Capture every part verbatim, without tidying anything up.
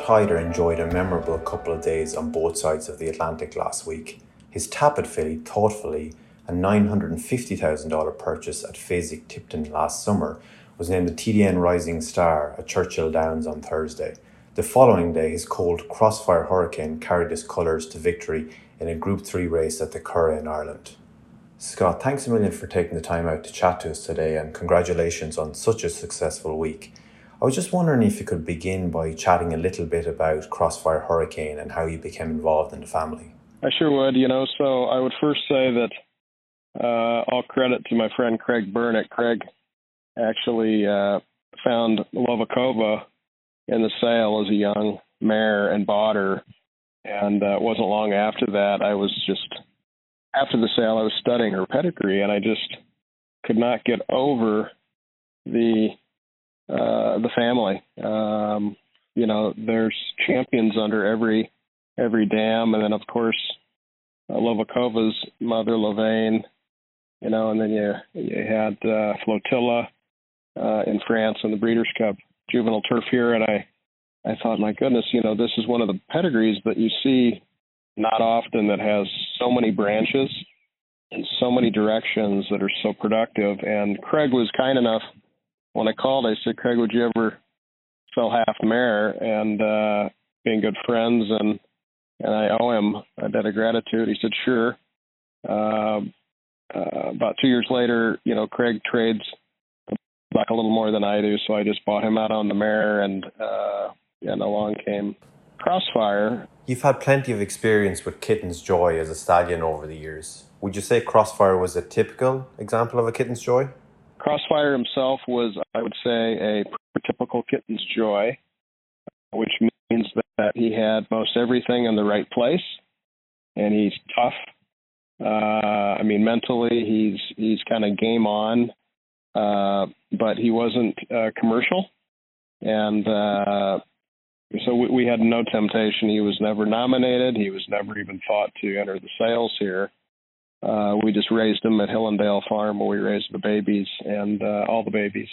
Hyder enjoyed a memorable couple of days on both sides of the Atlantic last week. His Tappet filly, Thoughtfully, a nine hundred fifty thousand dollars purchase at Fasig Tipton last summer, was named the T D N Rising Star at Churchill Downs on Thursday. The following day, his colt Crossfire Hurricane carried his colours to victory in a Group three race at the Curragh in Ireland. Scott, thanks a million for taking the time out to chat to us today, and congratulations on such a successful week. I was just wondering if you could begin by chatting a little bit about Crossfire Hurricane and how you became involved in the family. I sure would. You know, so I would first say that uh, all credit to my friend Craig Burnett. Craig actually uh, found Lovakova in the sale as a young mare and bought her. And uh, it wasn't long after that, I was just, after the sale, I was studying her pedigree, and I just could not get over the Uh, the family. Um, you know, there's champions under every every dam, and then of course uh, Lovakova's mother, Lavaine. You know, and then you you had uh, Flotilla uh, in France in the Breeders' Cup Juvenile Turf here, and I I thought, my goodness, you know, this is one of the pedigrees that you see not often that has so many branches in so many directions that are so productive. And Craig was kind enough. When I called, I said, Craig, would you ever sell half the mare? And uh, being good friends, and and I owe him a debt of gratitude. He said, sure. Uh, uh, about two years later, you know, Craig trades like a little more than I do, so I just bought him out on the mare, and uh, and along came Crossfire. You've had plenty of experience with Kitten's Joy as a stallion over the years. Would you say Crossfire was a typical example of a Kitten's Joy? Crossfire himself was, I would say, a typical Kitten's Joy, which means that he had most everything in the right place, and he's tough. Uh, I mean, mentally, he's he's kind of game on, uh, but he wasn't uh, commercial, and uh, so we, we had no temptation. He was never nominated. He was never even thought to enter the sales here. Uh, we just raised him at Hillendale Farm, where we raised the babies and uh, all the babies.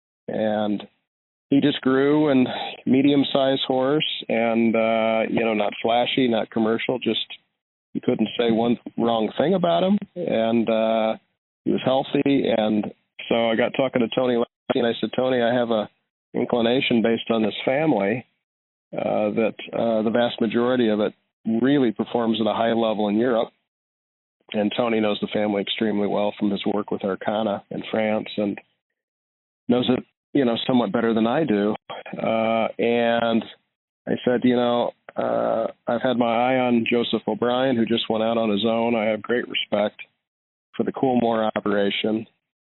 And he just grew, and medium-sized horse, and, uh, you know, not flashy, not commercial, just you couldn't say one wrong thing about him. And uh, he was healthy. And so I got talking to Tony last night, and I said, Tony, I have a inclination based on this family uh, that uh, the vast majority of it really performs at a high level in Europe. And Tony knows the family extremely well from his work with Arcana in France, and knows it, you know, somewhat better than I do. Uh, and I said, you know, uh, I've had my eye on Joseph O'Brien, who just went out on his own. I have great respect for the Coolmore operation.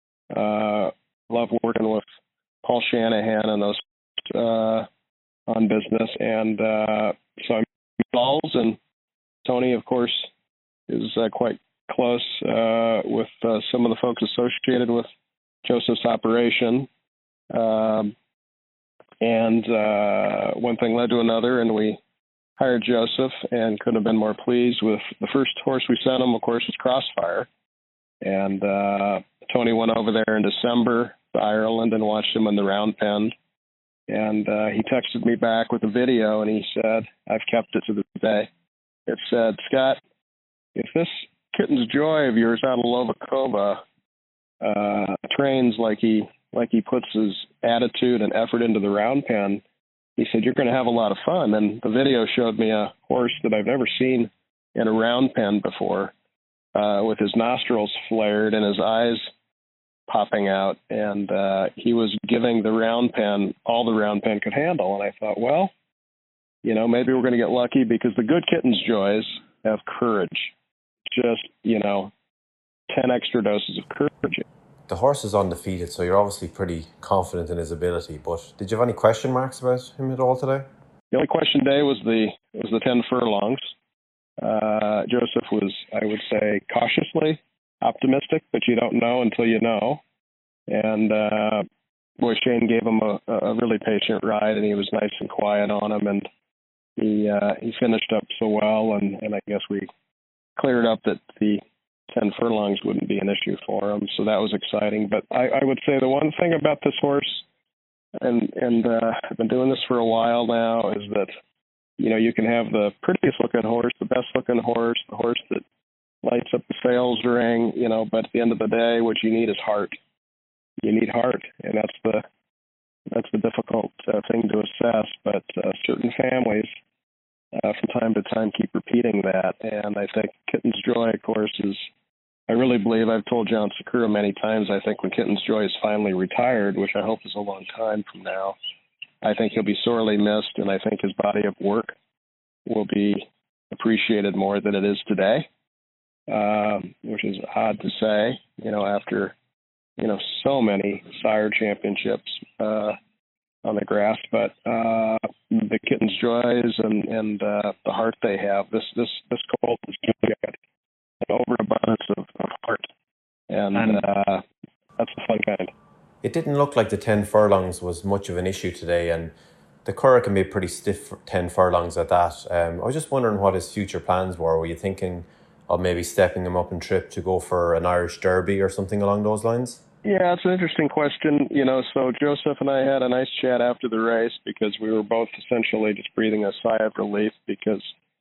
Uh, love working with Paul Shanahan and those uh, on business. And uh, so I'm involved, and Tony, of course, is uh, quite close uh, with uh, some of the folks associated with Joseph's operation. Um, and uh, one thing led to another, and we hired Joseph, and couldn't have been more pleased with the first horse we sent him, of course, was Crossfire. And uh, Tony went over there in December to Ireland and watched him in the round pen. And uh, he texted me back with a video, and he said, I've kept it to this day. It said, Scott, if this Kitten's Joy of yours out of Lovakova uh, trains like he like he puts his attitude and effort into the round pen, he said, you're going to have a lot of fun. And the video showed me a horse that I've never seen in a round pen before, uh, with his nostrils flared and his eyes popping out. And uh, he was giving the round pen all the round pen could handle. And I thought, well, you know, maybe we're going to get lucky, because the good Kitten's Joys have courage. Just, you know, ten extra doses of courage. The horse is undefeated, so you're obviously pretty confident in his ability, but did you have any question marks about him at all today? The only question today was the was the ten furlongs. Uh, Joseph was, I would say, cautiously optimistic, but you don't know until you know. And uh, boy, Shane gave him a, a really patient ride, and he was nice and quiet on him, and he uh, he finished up so well, and, and I guess we cleared up that the ten furlongs wouldn't be an issue for him, so that was exciting. But I, I would say the one thing about this horse, and and uh, I've been doing this for a while now, is that you know, you can have the prettiest looking horse, the best looking horse, the horse that lights up the sales ring, you know, but at the end of the day, what you need is heart. You need heart, and that's the that's the difficult uh, thing to assess. But uh, certain families, uh, from time to time, keep repeating that, and I think Kitten's Joy, of course, is. I really believe I've told John Sakura many times. I think when Kitten's Joy is finally retired, which I hope is a long time from now, I think he'll be sorely missed, and I think his body of work will be appreciated more than it is today, um, which is odd to say, you know, after, you know, so many sire championships uh, on the grass. But uh, the Kitten's Joys and, and uh, the heart they have, this this this colt is got an overabundance of, of heart, and uh, that's the fun kind. It didn't look like the ten furlongs was much of an issue today, and the Curragh can be pretty stiff for ten furlongs at that. Um, I was just wondering what his future plans were. Were you thinking of maybe stepping him up in trip to go for an Irish Derby or something along those lines? Yeah, it's an interesting question. You know, so Joseph and I had a nice chat after the race because we were both essentially just breathing a sigh of relief because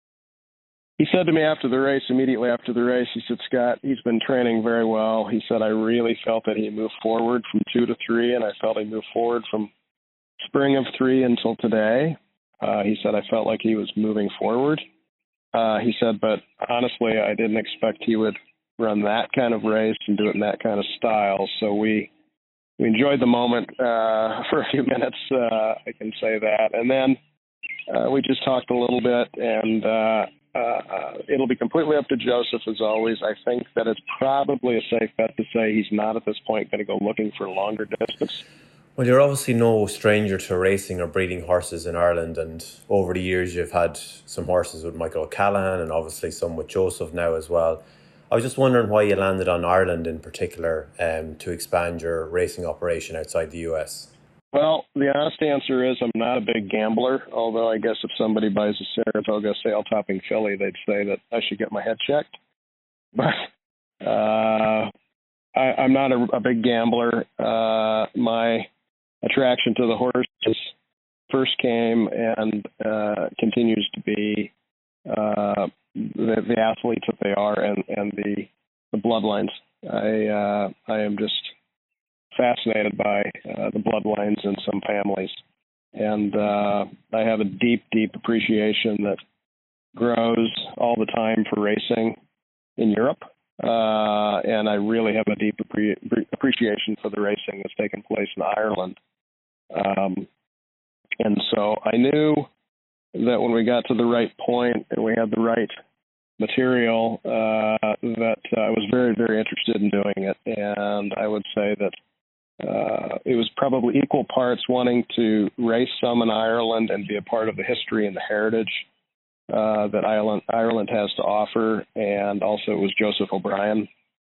he said to me after the race, immediately after the race, he said, Scott, he's been training very well. He said, I really felt that he moved forward from two to three, and I felt he moved forward from spring of three until today. Uh, he said, I felt like he was moving forward. Uh, he said, but honestly, I didn't expect he would run that kind of race and do it in that kind of style. So we we enjoyed the moment uh, for a few minutes, uh, I can say that. And then uh, we just talked a little bit, and uh, uh, it'll be completely up to Joseph, as always. I think that it's probably a safe bet to say he's not at this point going to go looking for longer distance. Well, you're obviously no stranger to racing or breeding horses in Ireland, and over the years you've had some horses with Michael O'Callaghan and obviously some with Joseph now as well. I was just wondering why you landed on Ireland in particular um, to expand your racing operation outside the U S. Well, the honest answer is I'm not a big gambler, although I guess if somebody buys a Saratoga sail topping filly, they'd say that I should get my head checked. But uh, I, I'm not a, a big gambler. Uh, my attraction to the horses first came and uh, continues to be uh, the, the athletes that they are and, and the, the bloodlines. I uh, I am just fascinated by uh, the bloodlines in some families. And uh, I have a deep, deep appreciation that grows all the time for racing in Europe. Uh, and I really have a deep appre- appreciation for the racing that's taken place in Ireland. Um, and so I knew that when we got to the right point and we had the right material, uh, that uh, I was very, very interested in doing it. And I would say that uh, it was probably equal parts wanting to race some in Ireland and be a part of the history and the heritage uh, that Ireland, Ireland has to offer. And also it was Joseph O'Brien,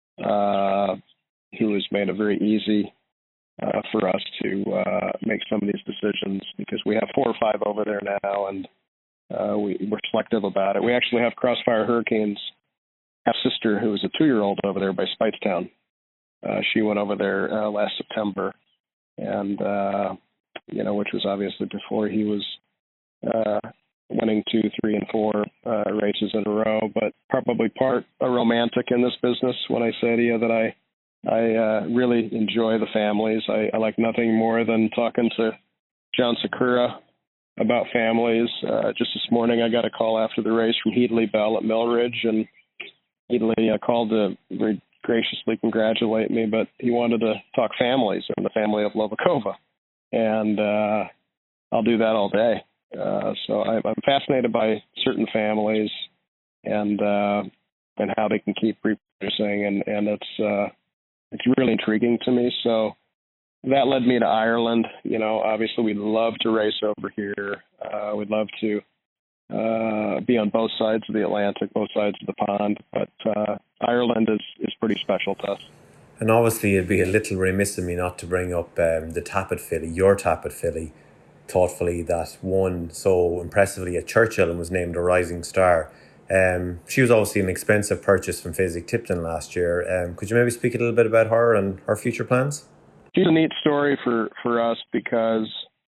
uh, who has made it very easy Uh, for us to uh, make some of these decisions because we have four or five over there now, and uh, we, we're selective about it. We actually have Crossfire Hurricanes half-sister who is a two-year-old over there by Speightstown. Uh, she went over there uh, last September, and, uh, you know, which was obviously before he was uh, winning two, three, and four uh, races in a row, but probably part a romantic in this business when I say to you that I I uh, really enjoy the families. I, I like nothing more than talking to John Sakura about families. Uh, just this morning, I got a call after the race from Headley Bell at Millridge, and Headley uh, called to very graciously congratulate me, but he wanted to talk families and the family of Lovakova, and uh, I'll do that all day. Uh, so I, I'm fascinated by certain families and uh, and how they can keep reproducing, and and it's. Uh, It's really intriguing to me. So that led me to Ireland. You know, obviously we'd love to race over here. Uh, we'd love to uh, be on both sides of the Atlantic, both sides of the pond. But uh, Ireland is, is pretty special to us. And obviously it'd be a little remiss of me not to bring up um, the Tappet filly, your Tappet filly, thoughtfully, that won so impressively at Churchill and was named a rising star. Um, she was obviously an expensive purchase from Fasig-Tipton last year. Um, could you maybe speak a little bit about her and her future plans? She's a neat story for, for us because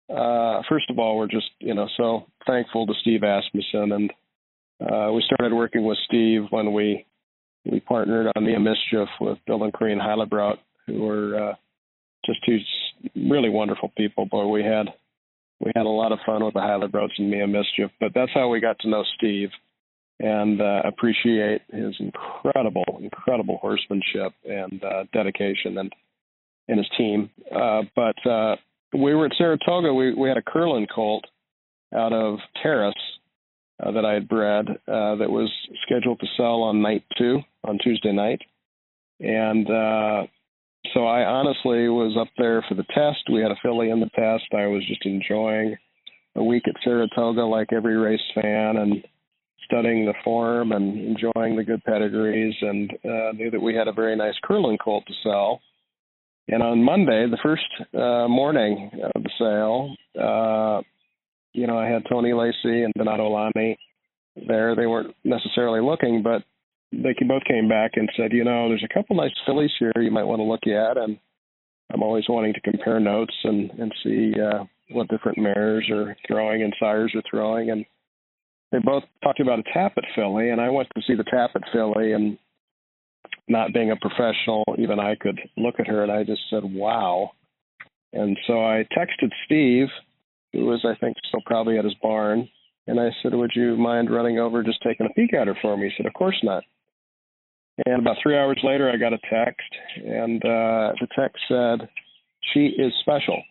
uh, first of all, we're just, you know, so thankful to Steve Asmussen. And uh, we started working with Steve when we we partnered on Mia Mischief with Bill and Corinne Heilebrout, who were uh, just two really wonderful people. Boy, we had we had a lot of fun with the Heilebrouts and Mia Mischief. But that's how we got to know Steve and uh, appreciate his incredible, incredible horsemanship and uh, dedication and, and his team. Uh, but uh, we were at Saratoga. We, we had a Curlin colt out of Terrace uh, that I had bred uh, that was scheduled to sell on night two, on Tuesday night. And uh, so I honestly was up there for the test. We had a filly in the test. I was just enjoying a week at Saratoga like every race fan, and studying the form and enjoying the good pedigrees, and uh, knew that we had a very nice Curlin colt to sell. And on Monday, the first uh, morning of the sale, uh, you know, I had Tony Lacey and Donato Lani there. They weren't necessarily looking, but they both came back and said, you know, there's a couple nice fillies here you might want to look at, and I'm always wanting to compare notes and, and see uh, what different mares are throwing and sires are throwing. And they both talked about a Tappet filly, and I went to see the Tappet filly, and not being a professional, even I could look at her, and I just said, wow. And so I texted Steve, who was, I think, still probably at his barn, and I said, would you mind running over, just taking a peek at her for me? He said, of course not. And about three hours later, I got a text, and uh, the text said, she is special.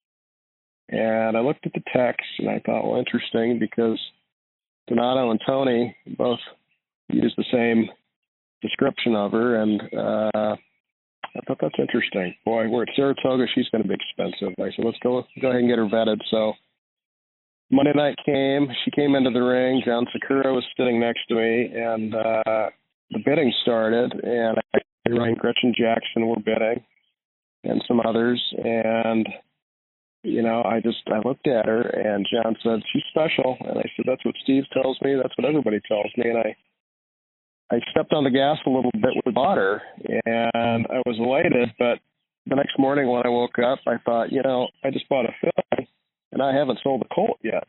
And I looked at the text, and I thought, well, interesting, because Donato and Tony both used the same description of her, and uh, I thought that's interesting. Boy, we're at Saratoga. She's going to be expensive. I said, let's go go ahead and get her vetted. So Monday night came. She came into the ring. John Sakura was sitting next to me, and uh, the bidding started, and I and Ryan Gretchen Jackson were bidding, and some others, and you know, I just, I looked at her, and John said, she's special. And I said, that's what Steve tells me. That's what everybody tells me. And I, I stepped on the gas a little bit with bought her, and I was elated. But the next morning when I woke up, I thought, you know, I just bought a filly, and I haven't sold the colt yet.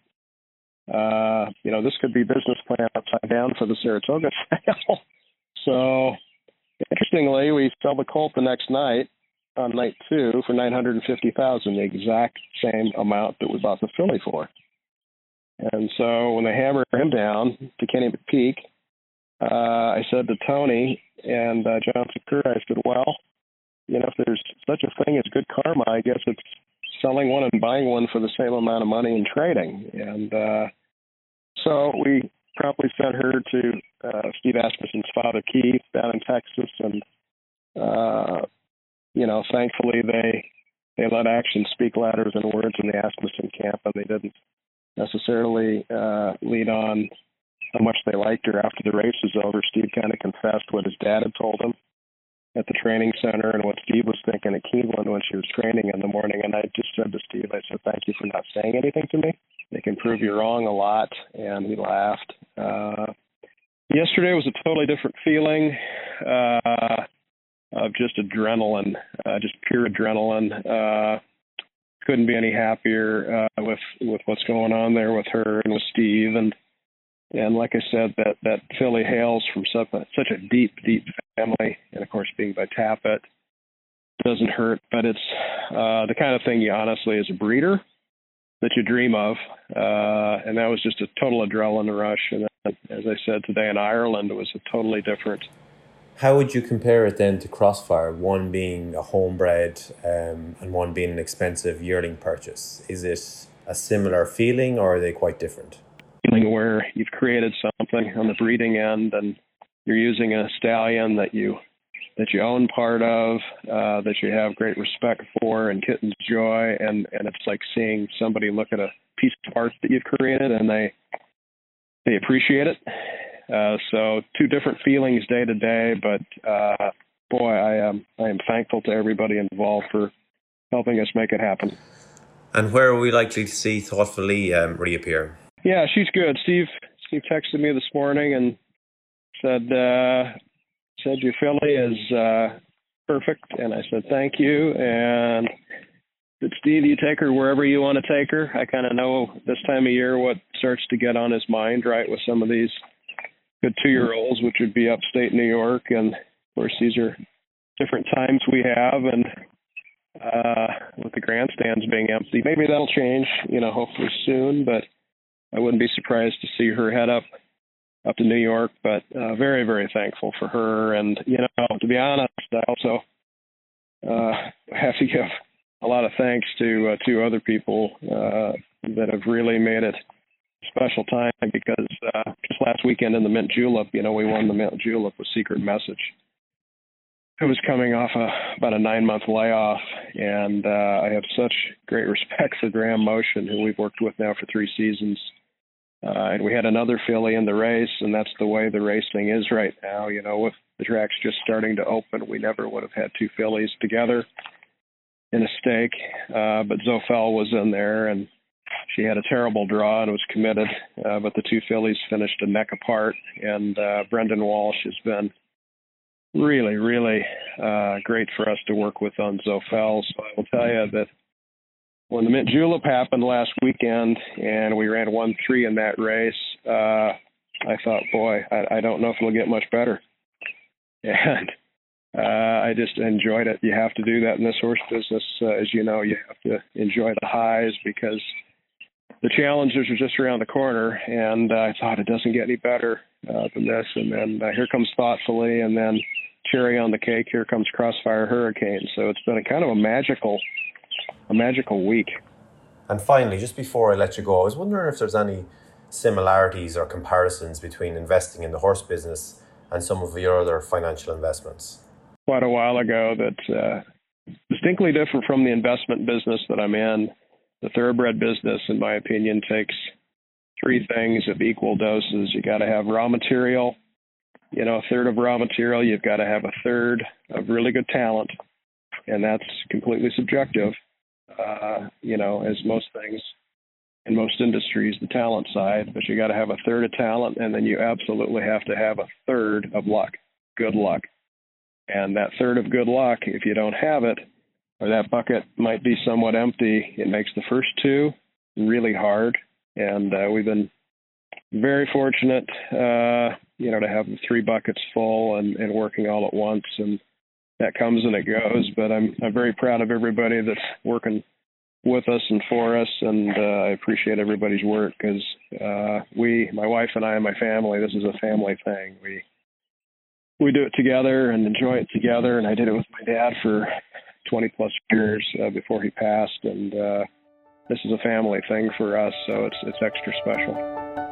Uh, you know, this could be business plan upside down for the Saratoga sale. So, interestingly, we sell the colt the next night, on night two, for nine hundred fifty thousand dollars, the exact same amount that we bought the filly for. And so when they hammered him down to Kenny McPeak, uh, I said to Tony and uh, John Sakura, I said, well, you know, if there's such a thing as good karma, I guess it's selling one and buying one for the same amount of money in trading. And uh, so we promptly sent her to uh, Steve Asmussen's father, Keith, down in Texas, and uh, you know, thankfully they they let actions speak louder than words in the Asmussen camp, and they didn't necessarily uh, lead on how much they liked her after the race was over. Steve kind of confessed what his dad had told him at the training center and what Steve was thinking at Keeneland when she was training in the morning. And I just said to Steve, I said, thank you for not saying anything to me. They can prove you wrong a lot. And he laughed. Uh, yesterday was a totally different feeling. Uh, of just adrenaline, uh, just pure adrenaline. Uh, couldn't be any happier uh, with with what's going on there with her and with Steve. And and like I said, that, that filly hails from such a, such a deep, deep family. And, of course, being by Tappet doesn't hurt. But it's uh, the kind of thing you honestly, as a breeder, that you dream of. Uh, and that was just a total adrenaline rush. And then, as I said, today in Ireland, it was a totally different. How would you compare it then to Crossfire, one being a homebred um, and one being an expensive yearling purchase? Is it a similar feeling, or are they quite different? Feeling where you've created something on the breeding end, and you're using a stallion that you that you own part of, uh, that you have great respect for, and Kitten's Joy, and, and it's like seeing somebody look at a piece of art that you've created, and they they appreciate it. Uh, so two different feelings day to day, but uh, boy, I am I am thankful to everybody involved for helping us make it happen. And where are we likely to see Thoughtful Lee um, reappear? Yeah, she's good. Steve Steve texted me this morning and said uh, said your filly is uh, perfect, and I said thank you. And did Steve Steve, you take her wherever you want to take her. I kind of know this time of year what starts to get on his mind, right, with some of these good two-year-olds, which would be upstate New York. And, of course, these are different times we have, and uh, with the grandstands being empty. Maybe that'll change, you know, hopefully soon, but I wouldn't be surprised to see her head up up to New York. But uh, very, very thankful for her. And, you know, to be honest, I also uh, have to give a lot of thanks to uh, two other people uh, that have really made it a special time, because uh, just last weekend in the Mint Julep, you know, we won the Mint Julep with Secret Message, who was coming off a, about a nine-month layoff. And uh, I have such great respect for Graham Motion, who we've worked with now for three seasons. Uh, and we had another filly in the race, and that's the way the racing is right now. You know, with the tracks just starting to open, we never would have had two fillies together in a stake. Uh, but Zofel was in there, and she had a terrible draw and was committed. Uh, but the two fillies finished a neck apart, and uh, Brendan Walsh has been really, really uh, great for us to work with on Zofel. So I will tell you that when the Mint Julep happened last weekend and we ran one three in that race, uh, I thought, boy, I, I don't know if it'll get much better. And uh, I just enjoyed it. You have to do that in this horse business. Uh, as you know, you have to enjoy the highs, because the challenges are just around the corner. And uh, I thought, it doesn't get any better uh, than this. And then uh, here comes Thoughtfully, and then cherry on the cake, here comes Crossfire Hurricane. So it's been a kind of a magical a magical week. And finally, just before I let you go, I was wondering if there's any similarities or comparisons between investing in the horse business and some of your other financial investments. Quite a while ago, that uh, distinctly different from the investment business that I'm in. The thoroughbred business, in my opinion, takes three things of equal doses. You got to have raw material, you know, a third of raw material. You've got to have a third of really good talent, and that's completely subjective. Uh, you know, as most things in most industries, the talent side, but you got to have a third of talent, and then you absolutely have to have a third of luck, good luck. And that third of good luck, if you don't have it, or that bucket might be somewhat empty, it makes the first two really hard. And uh, we've been very fortunate, uh, you know, to have the three buckets full and, and working all at once. And that comes and it goes, but I'm I'm very proud of everybody that's working with us and for us, and uh, I appreciate everybody's work, because uh, we, my wife and I and my family, this is a family thing. We we do it together and enjoy it together, and I did it with my dad for twenty plus years uh, before he passed, and uh, this is a family thing for us, so it's it's extra special.